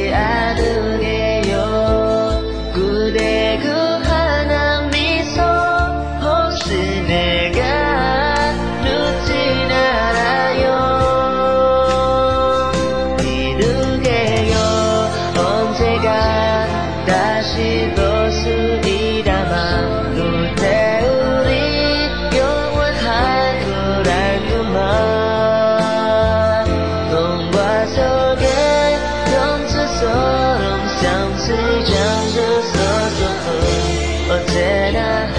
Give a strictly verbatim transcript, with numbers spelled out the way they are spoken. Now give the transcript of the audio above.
잊지 않으게요. 그대 그 환한 미소 혹시 내가 늦진 않아요. 이르게요. 언제가 다시 볼 수 있다만 그때 우리 영원할 걸 알구만.童话 속에 영주처럼相思相守서서 언제나